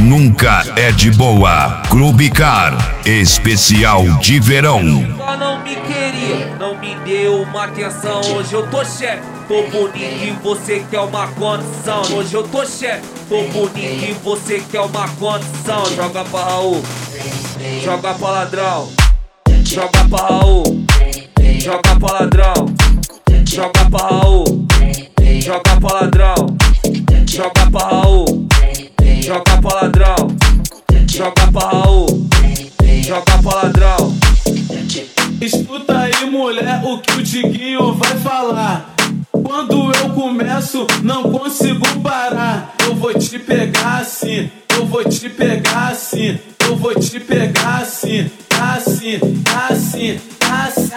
Nunca é de boa. Clube Car, especial de verão. Só não me queria, não me deu uma atenção. Hoje eu tô chefe, tô bonito e você quer uma condição. Hoje eu tô chefe, tô bonito e você quer uma condição. Joga pra Raul, joga pra ladrão, joga pra Raul, joga pra ladrão, joga pra Raul, joga pra ladrão, joga pra Raul, joga pra ladrão, joga pra Raul, joga pra ladrão. Escuta aí, mulher, o que o Tiguinho vai falar. Quando eu começo, não consigo parar. Eu vou te pegar assim, eu vou te pegar assim, eu vou te pegar assim, assim, assim, assim,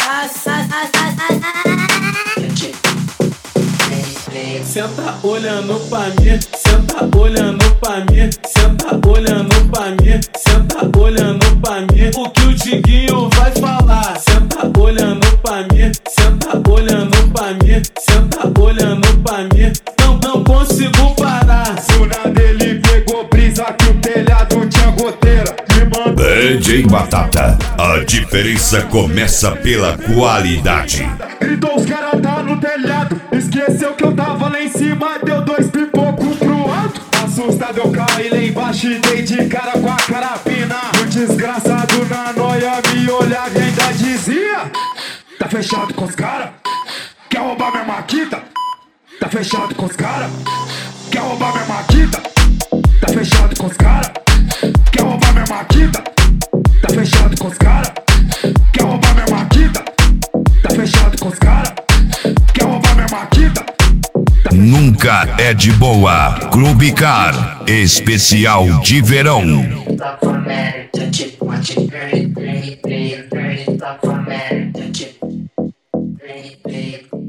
Senta olhando pra mim, senta olhando pra mim, senta olhando pra mim, senta olhando pra mim. O que o Tiguinho vai falar? Senta olhando pra mim, senta olhando pra mim, senta olhando pra mim. Não consigo parar. Zona dele pegou brisa que o telhado tinha goteira. DJ Batata, a diferença começa pela qualidade. Gritou, os caras tá no telhado. Esqueceu que eu tava lá em cima. Deu 2 pipocos pro alto. Assustado eu caí lá embaixo e dei de cara com a carabina. O desgraçado na noia me olhava e ainda dizia: tá fechado com os caras? Quer roubar minha maquita? Tá fechado com os caras? Quer roubar minha maquita? Tá fechado com os caras? Quer roubar minha maquita? Tá fechado com os caras? Quer roubar minha maquita? Tá fechado com os caras? Quer roubar minha maquita? Nunca é de boa. Clube Car, especial de verão. Stop formatting, touch it, watch it, burn it, stop formatting, touch it, burn it,